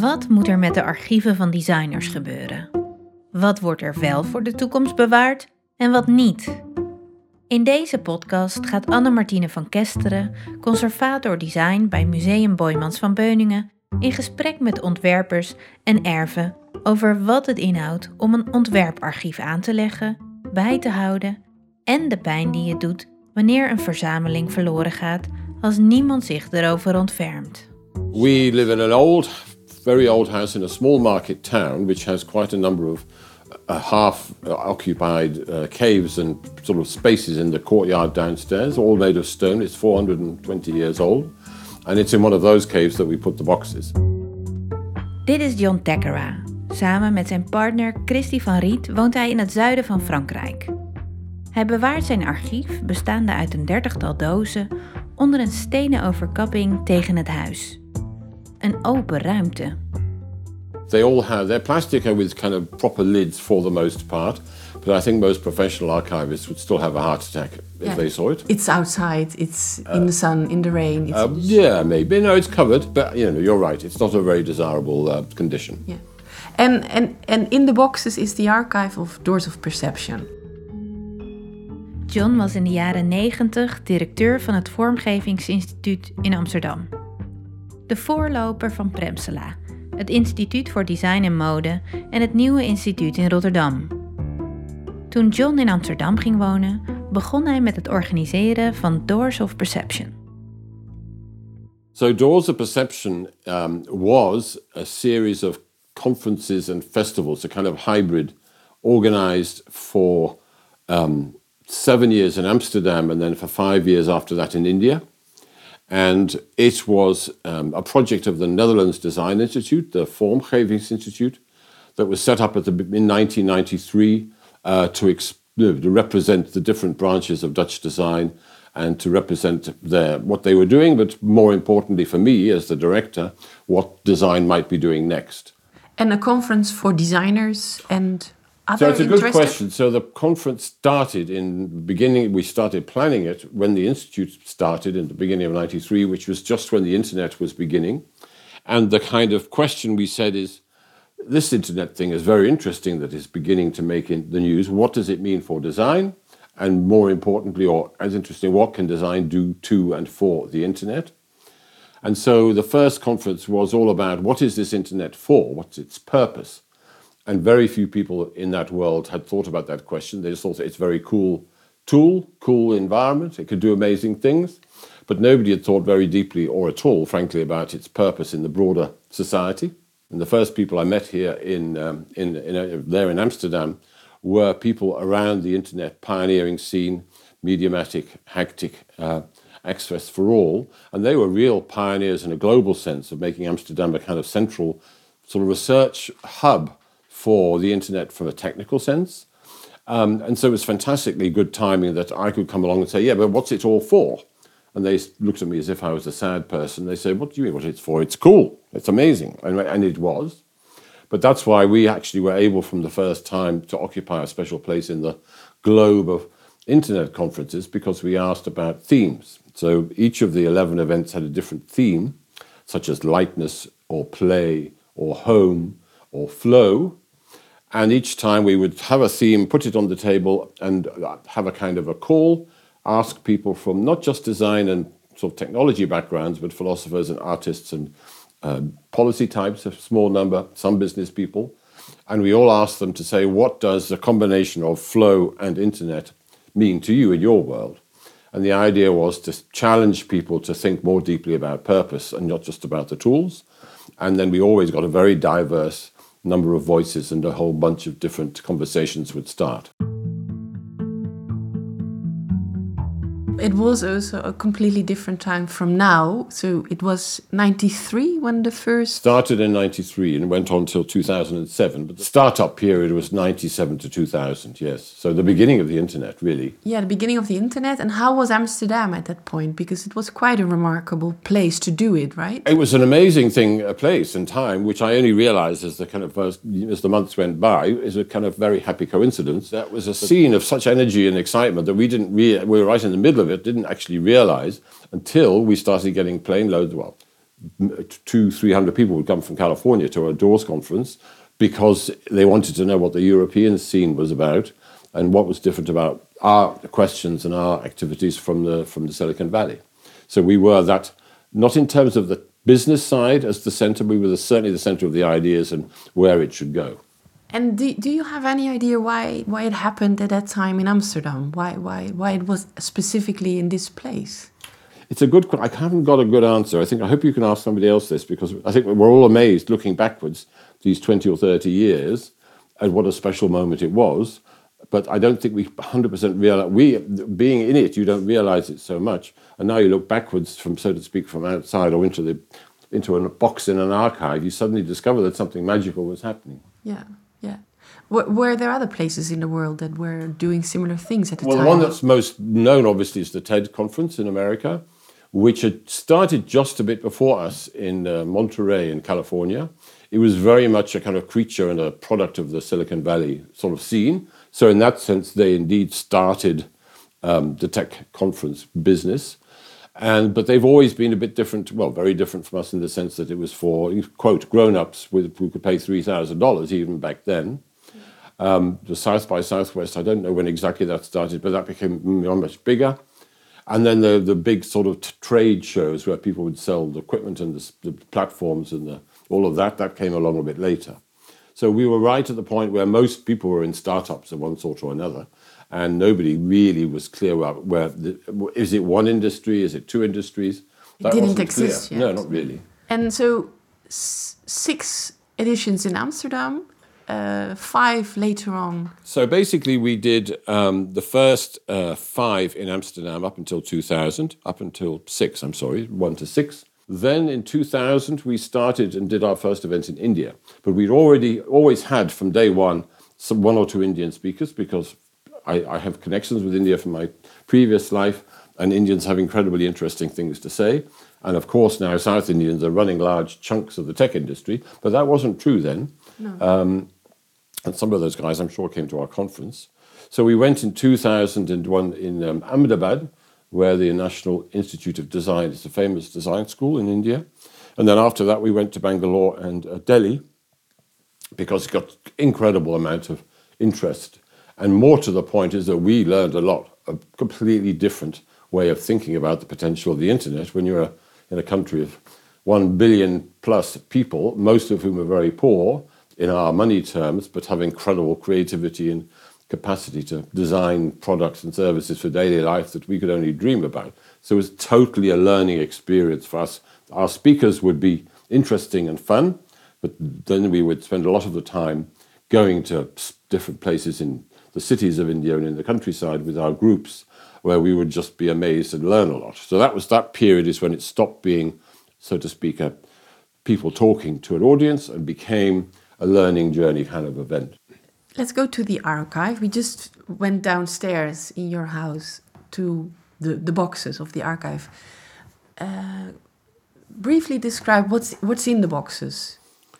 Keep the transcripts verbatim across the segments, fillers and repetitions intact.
Wat moet er met de archieven van designers gebeuren? Wat wordt er wel voor de toekomst bewaard en wat niet? In deze podcast gaat Anne-Martine van Kesteren, conservator design bij Museum Boijmans van Beuningen, in gesprek met ontwerpers en erven over wat het inhoudt om een ontwerparchief aan te leggen, bij te houden en de pijn die het doet wanneer een verzameling verloren gaat als niemand zich erover ontfermt. We live in an old, very old house in a small market town which has quite a number of uh, half-occupied uh, caves and sort of spaces in the courtyard downstairs, all made of stone. It's four hundred twenty years old. And it's in one of those caves that we put the boxes. Dit is John Thekera. Samen met zijn partner Christy van Riet woont hij in het zuiden van Frankrijk. Hij bewaart zijn archief, bestaande uit een dertigtal dozen, onder een stenen overkapping tegen het huis. Een open ruimte. They all have, they're plastic with kind of proper lids for the most part, but I think most professional archivists would still have a heart attack if yeah. they saw it. It's outside, it's in uh, the sun, in the rain. It's uh, yeah, maybe. No, it's covered, but you know, you're right. It's not a very desirable uh, condition. Yeah. And, and, and in the boxes is the archive of Doors of Perception. John was in de jaren negentig directeur van het Vormgevingsinstituut in Amsterdam. De voorloper van Premsela, het Instituut voor Design en Mode en het nieuwe instituut in Rotterdam. Toen John in Amsterdam ging wonen, begon hij met het organiseren van Doors of Perception. So Doors of Perception um, was a series of conferences and festivals, a kind of hybrid, organized for um, seven years in Amsterdam and then for five years after that in India. And it was um, a project of the Netherlands Design Institute, the Vormgevingsinstituut, that was set up at the, in nineteen ninety-three uh, to, ex- to represent the different branches of Dutch design and to represent their, what they were doing, but more importantly for me as the director, what design might be doing next. And a conference for designers and other So it's a good interested... question. So the conference started in the beginning, we started planning it when the Institute started in the beginning of ninety-three, which was just when the internet was beginning. And the kind of question we said is, this internet thing is very interesting that it's beginning to make in the news. What does it mean for design? And more importantly, or as interesting, what can design do to and for the internet? And so the first conference was all about what is this internet for? What's its purpose? And very few people in that world had thought about that question. They just thought it's a very cool tool, cool environment. It could do amazing things. But nobody had thought very deeply or at all, frankly, about its purpose in the broader society. And the first people I met here in, um, in, in uh, there in Amsterdam were people around the internet pioneering scene, Mediamatic, Hactic, uh, Access for All. And they were real pioneers in a global sense of making Amsterdam a kind of central sort of research hub for the internet from a technical sense. Um, and so it was fantastically good timing that I could come along and say, yeah, but what's it all for? And they looked at me as if I was a sad person. They said, what do you mean what it's for? It's cool. It's amazing. And, and it was. But that's why we actually were able from the first time to occupy a special place in the globe of internet conferences because we asked about themes. So each of the eleven events had a different theme, such as lightness or play or home or flow. And each time we would have a theme, put it on the table and have a kind of a call, ask people from not just design and sort of technology backgrounds, but philosophers and artists and uh, policy types, a small number, some business people. And we all asked them to say, what does the combination of flow and internet mean to you in your world? And the idea was to challenge people to think more deeply about purpose and not just about the tools. And then we always got a very diverse number of voices and a whole bunch of different conversations would start. It was also a completely different time from now. So it was ninety-three when the first... Started in ninety-three and went on till two thousand seven. But the startup period was ninety-seven to two thousand, yes. So the beginning of the internet, really. Yeah, the beginning of the internet. And how was Amsterdam at that point? Because it was quite a remarkable place to do it, right? It was an amazing thing, a place and time, which I only realized as the kind of first, as the months went by, is a kind of very happy coincidence. That was a scene of such energy and excitement that we didn't re- we were right in the middle of it, didn't actually realize until we started getting plane loads, well, two, three hundred people would come from California to our Doors conference because they wanted to know what the European scene was about and what was different about our questions and our activities from the from the Silicon Valley. So we were that, not in terms of the business side as the center, we were the, certainly the center of the ideas and where it should go. And do, do you have any idea why why it happened at that time in Amsterdam? Why why why it was specifically in this place? It's a good. I haven't got a good answer. I think I hope you can ask somebody else this, because I think we're all amazed looking backwards these twenty or thirty years at what a special moment it was. But I don't think we one hundred percent realize. We, being in it, you don't realize it so much. And now you look backwards from, so to speak, from outside or into the into a box in an archive, you suddenly discover that something magical was happening. Yeah. Yeah. Were, were there other places in the world that were doing similar things at the well, time? Well, the one that's most known, obviously, is the TED conference in America, which had started just a bit before us in uh, Monterey in California. It was very much a kind of creature and a product of the Silicon Valley sort of scene. So in that sense, they indeed started um, the tech conference business. And but they've always been a bit different, well, very different from us in the sense that it was for, quote, grown-ups with, who could pay three thousand dollars even back then. Um, the South by Southwest, I don't know when exactly that started, but that became much bigger. And then the, the big sort of t- trade shows where people would sell the equipment and the, the platforms and the, all of that, that came along a bit later. So we were right at the point where most people were in startups of one sort or another, and nobody really was clear about where, the, is it one industry, is it two industries? That it didn't exist clear. yet. No, not really. And so s- six editions in Amsterdam, uh, five later on. So basically we did um, the first uh, five in Amsterdam up until two thousand, up until six, I'm sorry, one to six. Then in two thousand, we started and did our first event in India. But we'd already always had from day one some one or two Indian speakers, because I, I have connections with India from my previous life, and Indians have incredibly interesting things to say. And of course now South Indians are running large chunks of the tech industry, but that wasn't true then. No. Um, and some of those guys, I'm sure, came to our conference. So we went in two thousand one in um, Ahmedabad, where the National Institute of Design is a famous design school in India. And then after that, we went to Bangalore and uh, Delhi, because it got incredible amount of interest. And more to the point is that we learned a lot, a completely different way of thinking about the potential of the internet when you're a, in a country of one billion plus people, most of whom are very poor in our money terms, but have incredible creativity and capacity to design products and services for daily life that we could only dream about. So it was totally a learning experience for us. Our speakers would be interesting and fun, but then we would spend a lot of the time going to different places in the cities of India and in the countryside with our groups, where we would just be amazed and learn a lot. So that was that period is when it stopped being, so to speak, a people talking to an audience and became a learning journey kind of event. Let's go to the archive. We just went downstairs in your house to the, the boxes of the archive. Uh, briefly describe what's what's in the boxes.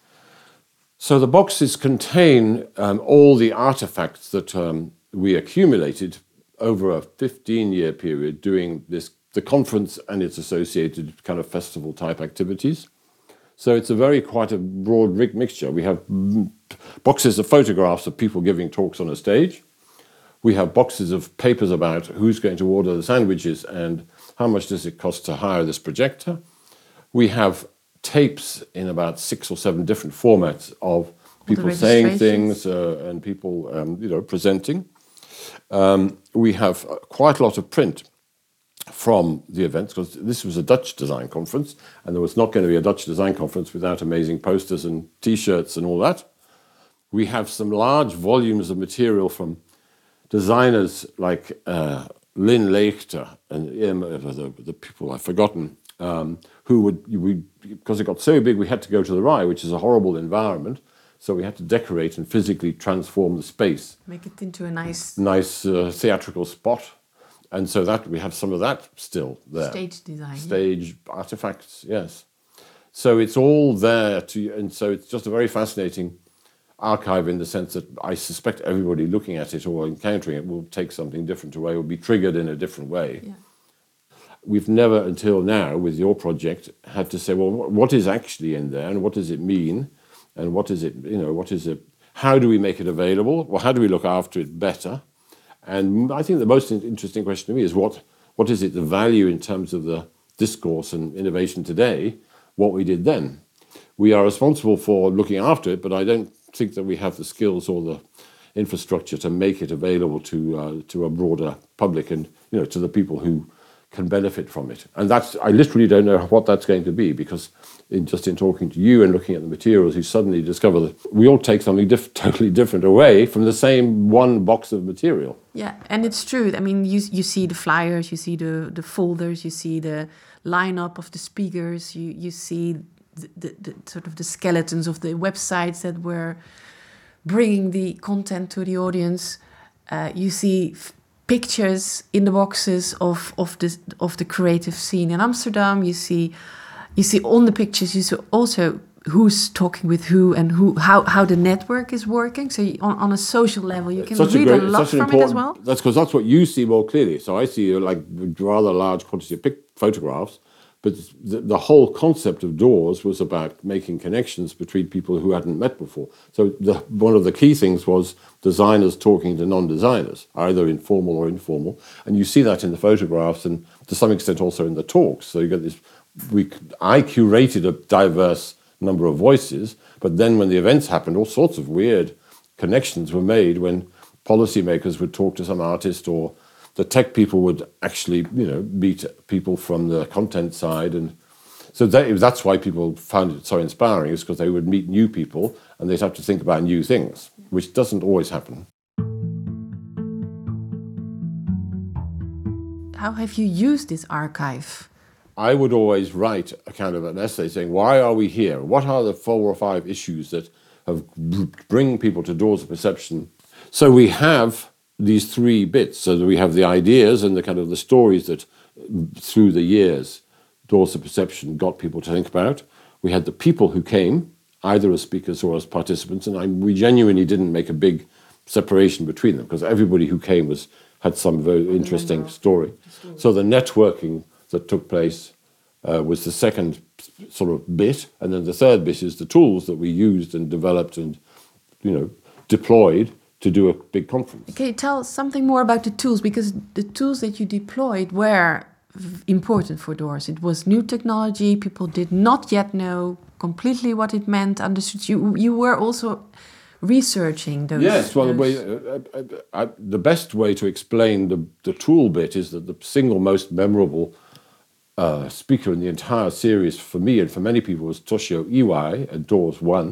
So the boxes contain um, all the artifacts that um, we accumulated over a fifteen-year period doing this, the conference and its associated kind of festival-type activities. So it's a very quite a broad mixture. We have boxes of photographs of people giving talks on a stage. We have boxes of papers about who's going to order the sandwiches and how much does it cost to hire this projector. We have tapes in about six or seven different formats of people saying things uh, and people um, you know, presenting. Um, we have quite a lot of print from the events, because this was a Dutch design conference, and there was not going to be a Dutch design conference without amazing posters and T-shirts and all that. We have some large volumes of material from designers like uh, Lynn Leegter and um, the, the people I've forgotten, um, who would, we, because it got so big, we had to go to the R I, which is a horrible environment, so we had to decorate and physically transform the space. Make it into a nice... Nice uh, theatrical spot. And so that we have some of that still there. Stage design. Stage yeah. artifacts, yes. So it's all there, to, and so it's just a very fascinating archive in the sense that I suspect everybody looking at it or encountering it will take something different away, will be triggered in a different way. Yeah. we've never until now, with your project, had to say, well, what is actually in there and what does it mean? And what is it, you know, what is it, how do we make it available? Well, how do we look after it better? And I think the most interesting question to me is what, what is it, the value in terms of the discourse and innovation today, what we did then? We are responsible for looking after it, but I don't think that we have the skills or the infrastructure to make it available to uh, to a broader public and, you know, to the people who can benefit from it. And that's, I literally don't know what that's going to be, because in just in talking to you and looking at the materials, you suddenly discover that we all take something diff- totally different away from the same one box of material. Yeah, and it's true. I mean, you you see the flyers, you see the, the folders, you see the lineup of the speakers, you, you see the, the, the sort of the skeletons of the websites that were bringing the content to the audience. Uh, you see f- pictures in the boxes of of the of the creative scene in Amsterdam. You see, you see on the pictures. You see also who's talking with who and who how how the network is working. So you, on on a social level, you can Such read a, great, a lot such an from it as well. That's because that's what you see more clearly. So I see uh, like rather large quantity of pic- photographs, but the, the whole concept of doors was about making connections between people who hadn't met before. So the, one of the key things was designers talking to non-designers, either informal or informal, and you see that in the photographs and to some extent also in the talks. So you get this. We I curated a diverse number of voices, but then when the events happened, all sorts of weird connections were made when policymakers would talk to some artist, or the tech people would actually, you know, meet people from the content side. And so that, that's why people found it so inspiring, is because they would meet new people and they'd have to think about new things, which doesn't always happen. How have you used this archive? I would always write a kind of an essay saying, why are we here? What are the four or five issues that have bring people to Doors of Perception? So we have these three bits. So that we have the ideas and the kind of the stories that through the years Doors of Perception got people to think about. We had the people who came, either as speakers or as participants, and I, we genuinely didn't make a big separation between them, because everybody who came was had some very interesting story. So the networking that took place uh, was the second sort of bit, and then the third bit is the tools that we used and developed and, you know, deployed to do a big conference. Can you tell us something more about the tools? Because the tools that you deployed were v- important for Doors. It was new technology. People did not yet know completely what it meant. Understood. You you were also researching those. Yes, well, those... the, way, uh, uh, uh, the best way to explain the, the tool bit is that the single most memorable uh, speaker in the entire series for me and for many people was Toshio Iwai at Doors One,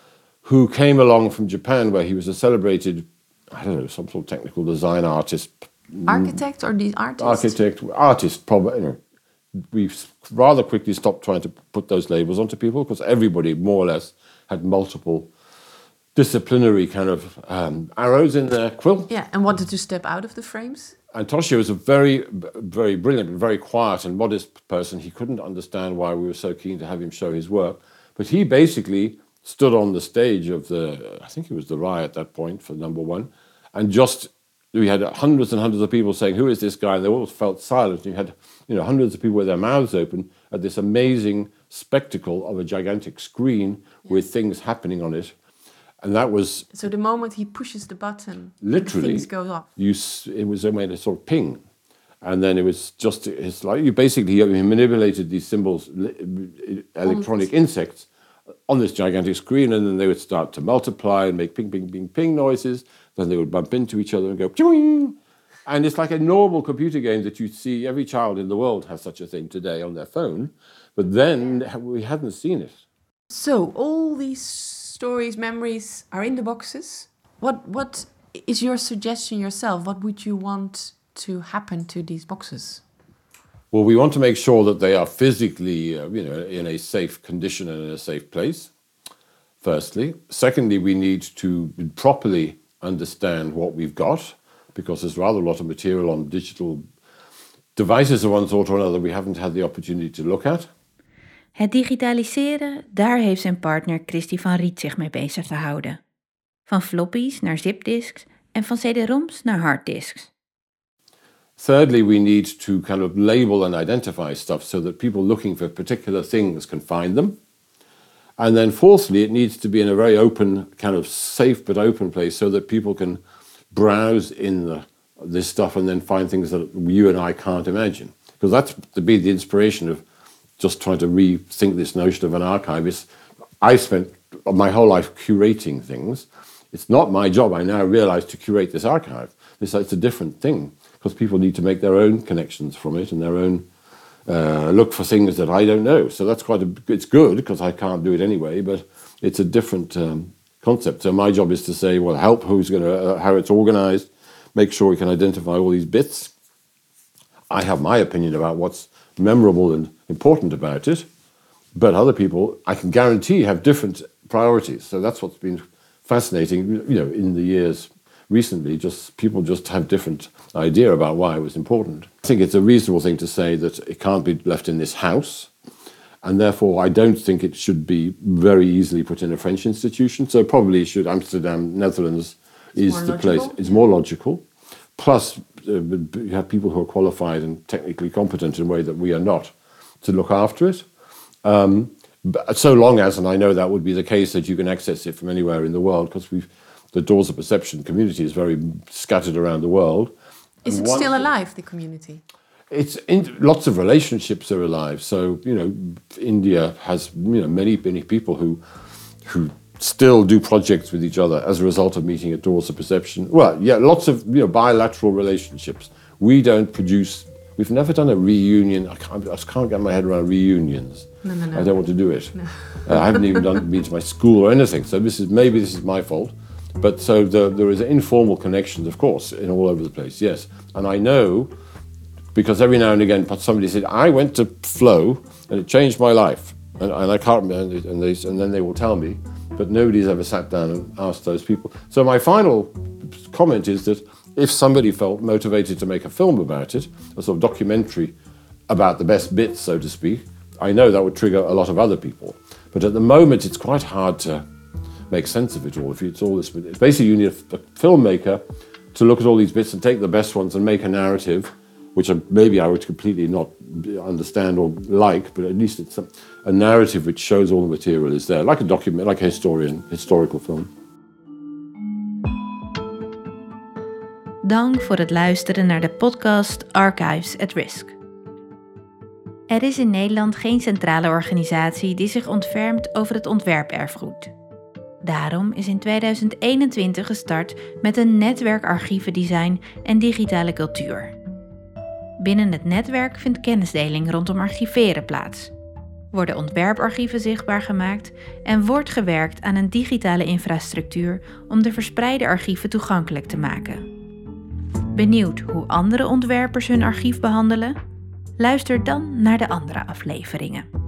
who came along from Japan, where he was a celebrated, I don't know, some sort of technical design artist. Architect or the artist? Architect, artist, probably. You know, we've rather quickly stopped trying to put those labels onto people, because everybody, more or less, had multiple disciplinary kind of um, arrows in their quill. Yeah, and wanted to step out of the frames. And Toshio was a very, very brilliant, very quiet and modest person. He couldn't understand why we were so keen to have him show his work. But he basically stood on the stage of the, I think it was the R I at that point for number one, and just, we had hundreds and hundreds of people saying, who is this guy? And they all felt silent. You had, you know, hundreds of people with their mouths open at this amazing spectacle of a gigantic screen yeah. with things happening on it. And that was... So the moment he pushes the button, literally, things go off. You, it was made a sort of ping. And then it was just, it's like, you basically you manipulated these symbols, electronic insects, on this gigantic screen, and then they would start to multiply and make ping, ping, ping, ping noises. Then they would bump into each other and go, ping. And it's like a normal computer game that you see. Every child in the world has such a thing today on their phone. But then we hadn't seen it. So all these stories, memories are in the boxes. What What is your suggestion yourself? What would you want to happen to these boxes? Well, we want to make sure that they are physically, uh, you know, in a safe condition and in a safe place, firstly. Secondly, we need to properly understand what we've got, because there's rather a lot of material on digital devices of one sort or another we haven't had the opportunity to look at. Het digitaliseren, daar heeft zijn partner Christy van Riet zich mee bezig te houden. Van floppies naar zipdisks en van C D-roms naar harddisks. Thirdly, we need to kind of label and identify stuff so that people looking for particular things can find them. And then fourthly, it needs to be in a very open, kind of safe but open place so that people can browse in the, this stuff and then find things that you and I can't imagine. Because that's to be the inspiration of just trying to rethink this notion of an archive. Is I spent my whole life curating things. It's not my job, I now realize, to curate this archive. It's, it's a different thing, because people need to make their own connections from it and their own uh, look for things that I don't know. So that's quite a, it's good, because I can't do it anyway, but it's a different um, concept. So my job is to say, well, help who's going to, uh, how it's organized, make sure we can identify all these bits. I have my opinion about what's memorable and important about it, but other people, I can guarantee, have different priorities. So that's what's been fascinating, you know, in the years recently. Just people just have different idea about why it was important. I think it's a reasonable thing to say that it can't be left in this house, and therefore I don't think it should be very easily put in a French institution. So probably should Amsterdam, Netherlands is the place. It's more logical. Plus, uh, you have people who are qualified and technically competent in a way that we are not to look after it. Um, but so long as, and I know that would be the case, that you can access it from anywhere in the world, because we've the Doors of Perception community is very scattered around the world. Is it still alive, the community? It's in, lots of relationships are alive. So, you know, India has, you know, many, many people who who still do projects with each other as a result of meeting at Doors of Perception. Well, yeah, lots of, you know, bilateral relationships. We don't produce, we've never done a reunion. I can't, I just can't get my head around reunions. No, no, no. I don't want to do it. No. uh, I haven't even done, been to my school or anything. So this is, maybe this is my fault. But so the, there is informal connections, of course, in all over the place, yes. And I know, because every now and again somebody said, I went to Flow and it changed my life. And, and I can't remember, and, they, and then they will tell me, but nobody's ever sat down and asked those people. So my final comment is that if somebody felt motivated to make a film about it, a sort of documentary about the best bits, so to speak, I know that would trigger a lot of other people. But at the moment, it's quite hard to make sense of it all. If it's all this, basically you need a, a filmmaker to look at all these bits and take the best ones and make a narrative, which I, maybe I would completely not understand or like, but at least it's a, a narrative which shows all the material is there, like a document, like a historian, historical film. Dank voor het luisteren naar de podcast Archives at Risk. Er is in Nederland geen centrale organisatie die zich ontfermt over het ontwerperfgoed. Daarom is in tweeduizend eenentwintig gestart met een netwerk archievendesign en digitale cultuur. Binnen het netwerk vindt kennisdeling rondom archiveren plaats, worden ontwerparchieven zichtbaar gemaakt en wordt gewerkt aan een digitale infrastructuur om de verspreide archieven toegankelijk te maken. Benieuwd hoe andere ontwerpers hun archief behandelen? Luister dan naar de andere afleveringen.